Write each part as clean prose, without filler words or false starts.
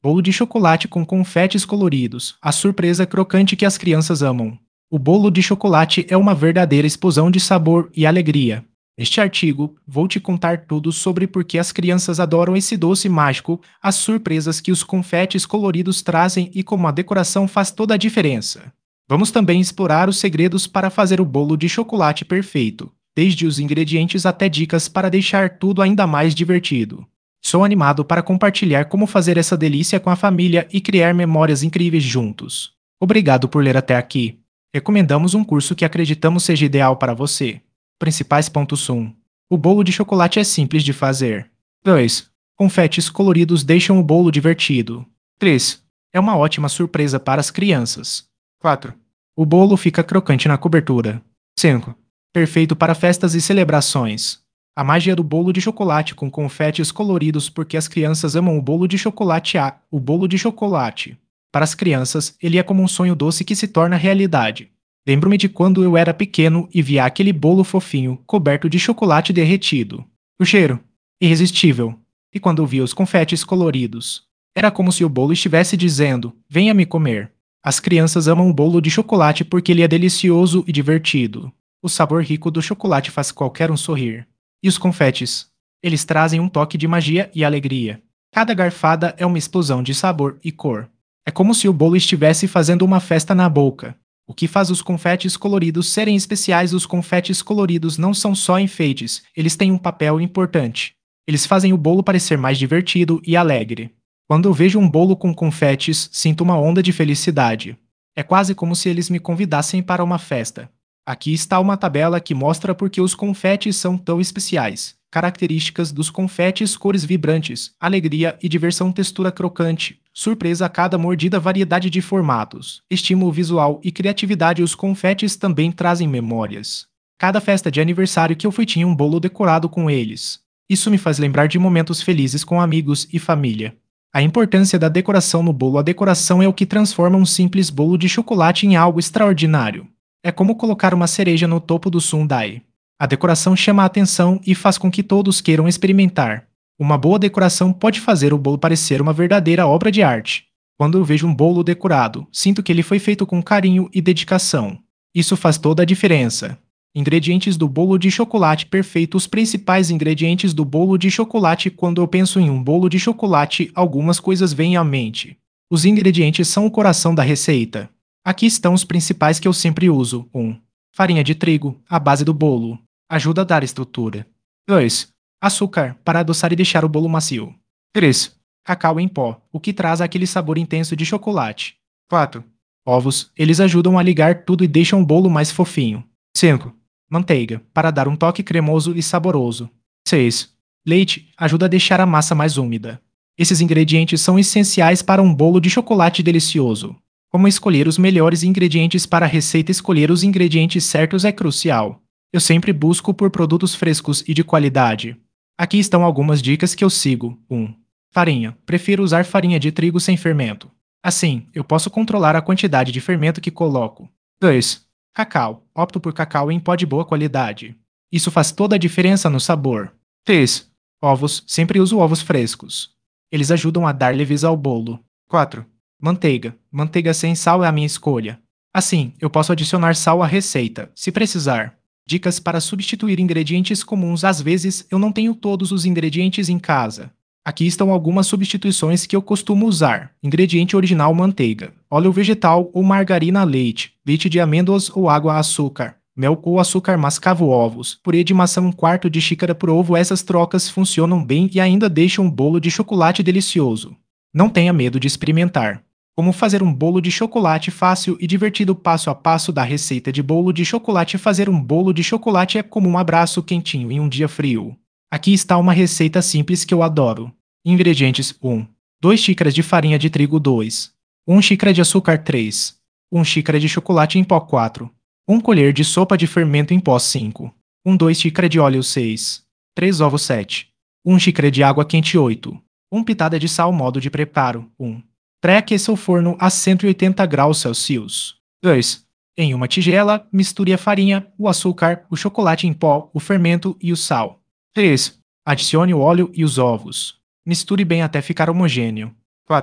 Bolo de chocolate com confetes coloridos, a surpresa crocante que as crianças amam. O bolo de chocolate é uma verdadeira explosão de sabor e alegria. Neste artigo, vou te contar tudo sobre por que as crianças adoram esse doce mágico, as surpresas que os confetes coloridos trazem e como a decoração faz toda a diferença. Vamos também explorar os segredos para fazer o bolo de chocolate perfeito, desde os ingredientes até dicas para deixar tudo ainda mais divertido. Sou animado para compartilhar como fazer essa delícia com a família e criar memórias incríveis juntos. Obrigado por ler até aqui. Recomendamos um curso que acreditamos seja ideal para você. Principais pontos 1. O bolo de chocolate é simples de fazer. 2. Confetes coloridos deixam o bolo divertido. 3. É uma ótima surpresa para as crianças. 4. O bolo fica crocante na cobertura. 5. Perfeito para festas e celebrações. A magia do bolo de chocolate com confetes coloridos porque as crianças amam o bolo de chocolate. O bolo de chocolate. Para as crianças, ele é como um sonho doce que se torna realidade. Lembro-me de quando eu era pequeno e via aquele bolo fofinho, coberto de chocolate derretido. O cheiro, irresistível. E quando eu via os confetes coloridos, era como se o bolo estivesse dizendo: venha me comer. As crianças amam o bolo de chocolate porque ele é delicioso e divertido. O sabor rico do chocolate faz qualquer um sorrir. E os confetes? Eles trazem um toque de magia e alegria. Cada garfada é uma explosão de sabor e cor. É como se o bolo estivesse fazendo uma festa na boca. O que faz os confetes coloridos serem especiais? Os confetes coloridos não são só enfeites, eles têm um papel importante. Eles fazem o bolo parecer mais divertido e alegre. Quando eu vejo um bolo com confetes, sinto uma onda de felicidade. É quase como se eles me convidassem para uma festa. Aqui está uma tabela que mostra por que os confetes são tão especiais. Características dos confetes: cores vibrantes, alegria e diversão, textura crocante, surpresa a cada mordida, variedade de formatos, estímulo visual e criatividade. Os confetes também trazem memórias. Cada festa de aniversário que eu fui tinha um bolo decorado com eles. Isso me faz lembrar de momentos felizes com amigos e família. A importância da decoração no bolo: a decoração é o que transforma um simples bolo de chocolate em algo extraordinário. É como colocar uma cereja no topo do sundae. A decoração chama a atenção e faz com que todos queiram experimentar. Uma boa decoração pode fazer o bolo parecer uma verdadeira obra de arte. Quando eu vejo um bolo decorado, sinto que ele foi feito com carinho e dedicação. Isso faz toda a diferença. Ingredientes do bolo de chocolate perfeito: os principais ingredientes do bolo de chocolate. Quando eu penso em um bolo de chocolate, algumas coisas vêm à mente. Os ingredientes são o coração da receita. Aqui estão os principais que eu sempre uso. 1. Farinha de trigo, a base do bolo. Ajuda a dar estrutura. 2. Açúcar, para adoçar e deixar o bolo macio. 3. Cacau em pó, o que traz aquele sabor intenso de chocolate. 4. Ovos, eles ajudam a ligar tudo e deixam o bolo mais fofinho. 5. Manteiga, para dar um toque cremoso e saboroso. 6. Leite, ajuda a deixar a massa mais úmida. Esses ingredientes são essenciais para um bolo de chocolate delicioso. Como escolher os melhores ingredientes para a receita? Escolher os ingredientes certos é crucial. Eu sempre busco por produtos frescos e de qualidade. Aqui estão algumas dicas que eu sigo. 1. Farinha. Prefiro usar farinha de trigo sem fermento. Assim, eu posso controlar a quantidade de fermento que coloco. 2. Cacau. Opto por cacau em pó de boa qualidade. Isso faz toda a diferença no sabor. 3. Ovos. Sempre uso ovos frescos. Eles ajudam a dar leveza ao bolo. 4. Manteiga. Manteiga sem sal é a minha escolha. Assim, eu posso adicionar sal à receita, se precisar. Dicas para substituir ingredientes comuns: às vezes, eu não tenho todos os ingredientes em casa. Aqui estão algumas substituições que eu costumo usar. Ingrediente original: manteiga, óleo vegetal ou margarina, leite, leite de amêndoas ou água, açúcar, mel ou açúcar mascavo, ovos, purê de maçã, 1/4 de xícara por ovo. Essas trocas funcionam bem e ainda deixam um bolo de chocolate delicioso. Não tenha medo de experimentar. Como fazer um bolo de chocolate fácil e divertido? Passo a passo da receita de bolo de chocolate. Fazer um bolo de chocolate é como um abraço quentinho em um dia frio. Aqui está uma receita simples que eu adoro. Ingredientes: 1. 2 xícaras de farinha de trigo. 2. 1 xícara de açúcar. 3. 1 xícara de chocolate em pó. 4. 1 colher de sopa de fermento em pó. 5. 2 xícara de óleo. 6. 3 ovos. 7. 1 xícara de água quente. 8. 1 pitada de sal. Modo de preparo: 1. Pré-aqueça o forno a 180 graus Celsius. 2. Em uma tigela, misture a farinha, o açúcar, o chocolate em pó, o fermento e o sal. 3. Adicione o óleo e os ovos. Misture bem até ficar homogêneo. 4.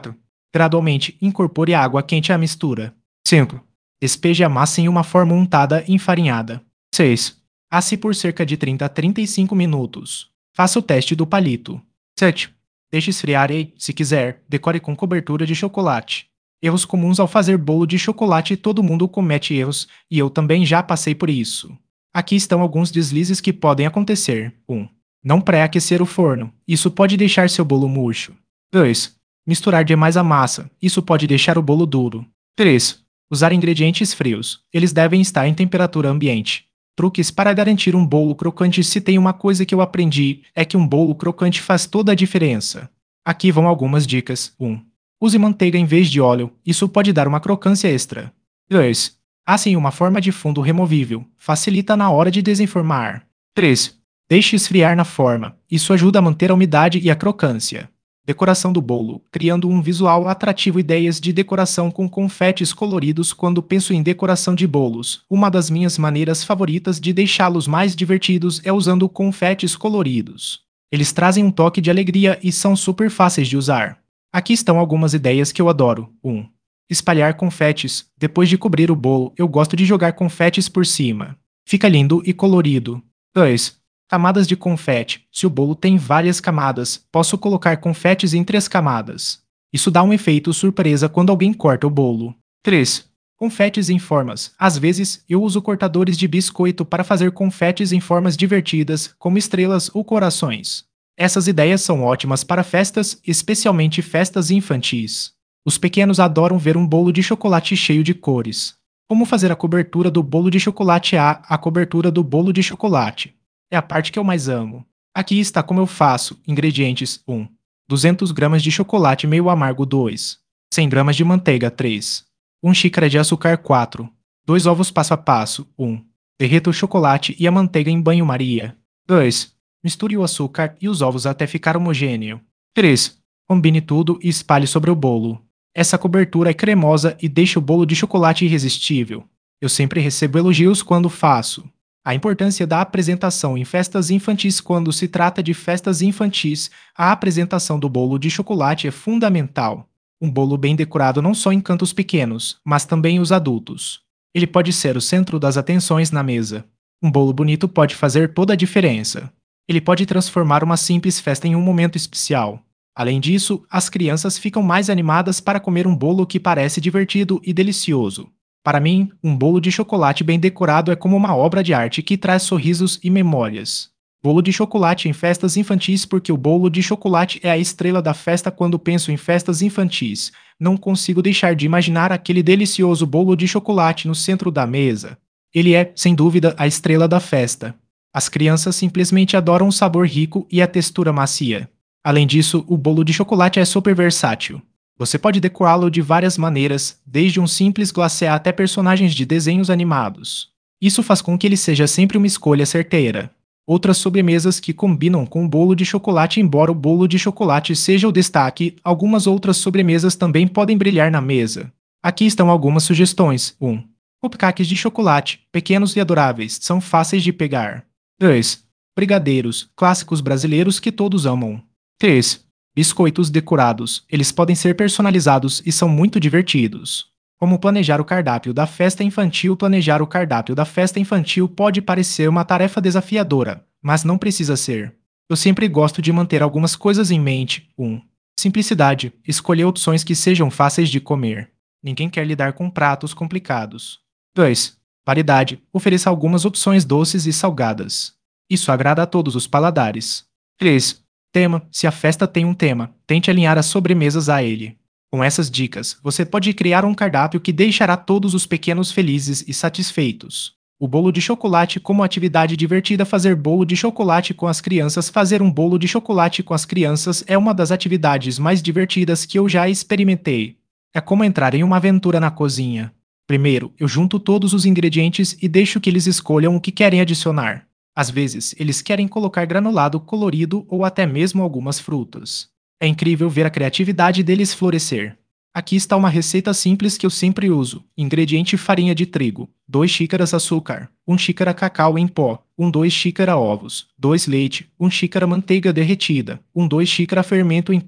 Gradualmente, incorpore a água quente à mistura. 5. Despeje a massa em uma forma untada e enfarinhada. 6. Asse por cerca de 30 a 35 minutos. Faça o teste do palito. 7. Deixe esfriar e, se quiser, decore com cobertura de chocolate. Erros comuns ao fazer bolo de chocolate. Todo mundo comete erros, e eu também já passei por isso. Aqui estão alguns deslizes que podem acontecer. 1. Não pré-aquecer o forno. Isso pode deixar seu bolo murcho. 2. Misturar demais a massa. Isso pode deixar o bolo duro. 3. Usar ingredientes frios. Eles devem estar em temperatura ambiente. Truques para garantir um bolo crocante. Se tem uma coisa que eu aprendi, é que um bolo crocante faz toda a diferença. Aqui vão algumas dicas. 1. Use manteiga em vez de óleo. Isso pode dar uma crocância extra. 2. Asse em uma forma de fundo removível. Facilita na hora de desenformar. 3. Deixe esfriar na forma. Isso ajuda a manter a umidade e a crocância. Decoração do bolo, criando um visual atrativo. Ideias de decoração com confetes coloridos. Quando penso em decoração de bolos, uma das minhas maneiras favoritas de deixá-los mais divertidos é usando confetes coloridos. Eles trazem um toque de alegria e são super fáceis de usar. Aqui estão algumas ideias que eu adoro. 1. Espalhar confetes. Depois de cobrir o bolo, eu gosto de jogar confetes por cima. Fica lindo e colorido. 2. Camadas de confete. Se o bolo tem várias camadas, posso colocar confetes em 3 camadas. Isso dá um efeito surpresa quando alguém corta o bolo. 3. Confetes em formas. Às vezes, eu uso cortadores de biscoito para fazer confetes em formas divertidas, como estrelas ou corações. Essas ideias são ótimas para festas, especialmente festas infantis. Os pequenos adoram ver um bolo de chocolate cheio de cores. Como fazer a cobertura do bolo de chocolate? A cobertura do bolo de chocolate é a parte que eu mais amo. Aqui está como eu faço. Ingredientes: 1. 200 gramas de chocolate meio amargo. 2. 100 gramas de manteiga. 3. 1 xícara de açúcar. 4. 2 ovos. Passo a passo. 1. Derreta o chocolate e a manteiga em banho-maria. 2. Misture o açúcar e os ovos até ficar homogêneo. 3. Combine tudo e espalhe sobre o bolo. Essa cobertura é cremosa e deixa o bolo de chocolate irresistível. Eu sempre recebo elogios quando faço. A importância da apresentação em festas infantis. Quando se trata de festas infantis, a apresentação do bolo de chocolate é fundamental. Um bolo bem decorado não só encanta os pequenos, mas também os adultos. Ele pode ser o centro das atenções na mesa. Um bolo bonito pode fazer toda a diferença. Ele pode transformar uma simples festa em um momento especial. Além disso, as crianças ficam mais animadas para comer um bolo que parece divertido e delicioso. Para mim, um bolo de chocolate bem decorado é como uma obra de arte que traz sorrisos e memórias. Bolo de chocolate em festas infantis. Porque o bolo de chocolate é a estrela da festa. Quando penso em festas infantis, não consigo deixar de imaginar aquele delicioso bolo de chocolate no centro da mesa. Ele é, sem dúvida, a estrela da festa. As crianças simplesmente adoram o sabor rico e a textura macia. Além disso, o bolo de chocolate é super versátil. Você pode decorá-lo de várias maneiras, desde um simples glacê até personagens de desenhos animados. Isso faz com que ele seja sempre uma escolha certeira. Outras sobremesas que combinam com o bolo de chocolate. Embora o bolo de chocolate seja o destaque, algumas outras sobremesas também podem brilhar na mesa. Aqui estão algumas sugestões. 1. Cupcakes de chocolate, pequenos e adoráveis, são fáceis de pegar. 2. Brigadeiros, clássicos brasileiros que todos amam. 3. Biscoitos decorados. Eles podem ser personalizados e são muito divertidos. Como planejar o cardápio da festa infantil? Planejar o cardápio da festa infantil pode parecer uma tarefa desafiadora, mas não precisa ser. Eu sempre gosto de manter algumas coisas em mente. 1. Simplicidade. Escolher opções que sejam fáceis de comer. Ninguém quer lidar com pratos complicados. 2. Variedade. Ofereça algumas opções doces e salgadas. Isso agrada a todos os paladares. 3. Tema. Se a festa tem um tema, tente alinhar as sobremesas a ele. Com essas dicas, você pode criar um cardápio que deixará todos os pequenos felizes e satisfeitos. O bolo de chocolate como atividade divertida. Fazer bolo de chocolate com as crianças. Fazer um bolo de chocolate com as crianças é uma das atividades mais divertidas que eu já experimentei. É como entrar em uma aventura na cozinha. Primeiro, eu junto todos os ingredientes e deixo que eles escolham o que querem adicionar. Às vezes, eles querem colocar granulado colorido ou até mesmo algumas frutas. É incrível ver a criatividade deles florescer. Aqui está uma receita simples que eu sempre uso. Ingrediente: farinha de trigo, 2 xícaras açúcar, 1 xícara cacau em pó, 2 xícara ovos, 2 leite, 1 xícara manteiga derretida, 2 xícara fermento em pó,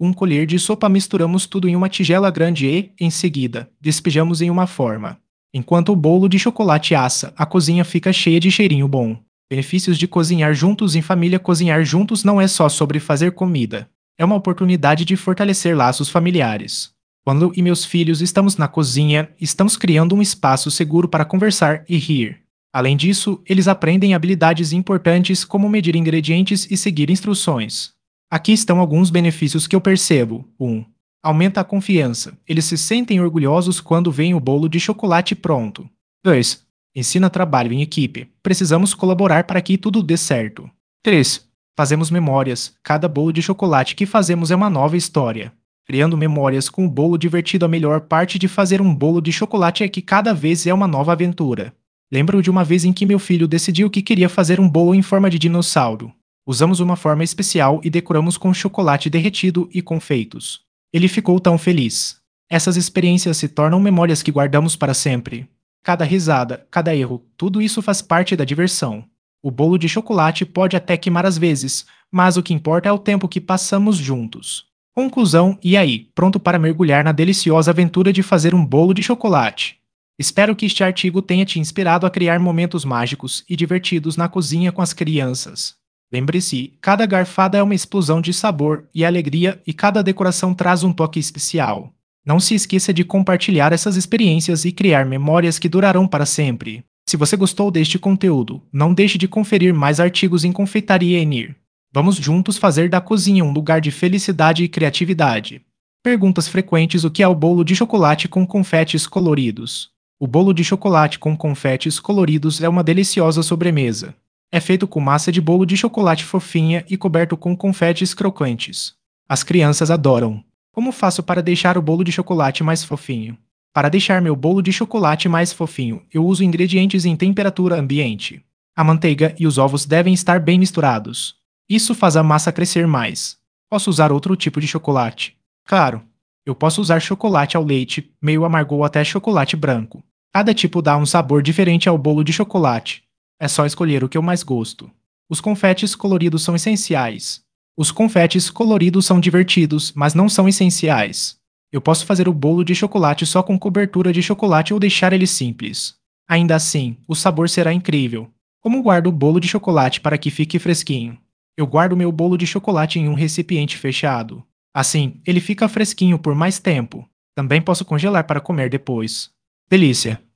um colher de sopa, misturamos tudo em uma tigela grande e, em seguida, despejamos em uma forma. Enquanto o bolo de chocolate assa, a cozinha fica cheia de cheirinho bom. Benefícios de cozinhar juntos em família. Cozinhar juntos não é só sobre fazer comida. É uma oportunidade de fortalecer laços familiares. Quando eu e meus filhos estamos na cozinha, estamos criando um espaço seguro para conversar e rir. Além disso, eles aprendem habilidades importantes como medir ingredientes e seguir instruções. Aqui estão alguns benefícios que eu percebo. 1. Aumenta a confiança. Eles se sentem orgulhosos quando veem o bolo de chocolate pronto. 2. Ensina trabalho em equipe. Precisamos colaborar para que tudo dê certo. 3. Fazemos memórias. Cada bolo de chocolate que fazemos é uma nova história. Criando memórias com o bolo divertido. A melhor parte de fazer um bolo de chocolate é que cada vez é uma nova aventura. Lembro de uma vez em que meu filho decidiu que queria fazer um bolo em forma de dinossauro. Usamos uma forma especial e decoramos com chocolate derretido e confeitos. Ele ficou tão feliz. Essas experiências se tornam memórias que guardamos para sempre. Cada risada, cada erro, tudo isso faz parte da diversão. O bolo de chocolate pode até queimar às vezes, mas o que importa é o tempo que passamos juntos. Conclusão: e aí, pronto para mergulhar na deliciosa aventura de fazer um bolo de chocolate? Espero que este artigo tenha te inspirado a criar momentos mágicos e divertidos na cozinha com as crianças. Lembre-se, cada garfada é uma explosão de sabor e alegria e cada decoração traz um toque especial. Não se esqueça de compartilhar essas experiências e criar memórias que durarão para sempre. Se você gostou deste conteúdo, não deixe de conferir mais artigos em Confeitaria Enir. Vamos juntos fazer da cozinha um lugar de felicidade e criatividade. Perguntas frequentes: o que é o bolo de chocolate com confetes coloridos? O bolo de chocolate com confetes coloridos é uma deliciosa sobremesa. É feito com massa de bolo de chocolate fofinha e coberto com confetes crocantes. As crianças adoram. Como faço para deixar o bolo de chocolate mais fofinho? Para deixar meu bolo de chocolate mais fofinho, eu uso ingredientes em temperatura ambiente. A manteiga e os ovos devem estar bem misturados. Isso faz a massa crescer mais. Posso usar outro tipo de chocolate? Claro. Eu posso usar chocolate ao leite, meio amargo ou até chocolate branco. Cada tipo dá um sabor diferente ao bolo de chocolate. É só escolher o que eu mais gosto. Os confetes coloridos são essenciais. Os confetes coloridos são divertidos, mas não são essenciais. Eu posso fazer o bolo de chocolate só com cobertura de chocolate ou deixar ele simples. Ainda assim, o sabor será incrível. Como guardo o bolo de chocolate para que fique fresquinho? Eu guardo meu bolo de chocolate em um recipiente fechado. Assim, ele fica fresquinho por mais tempo. Também posso congelar para comer depois. Delícia!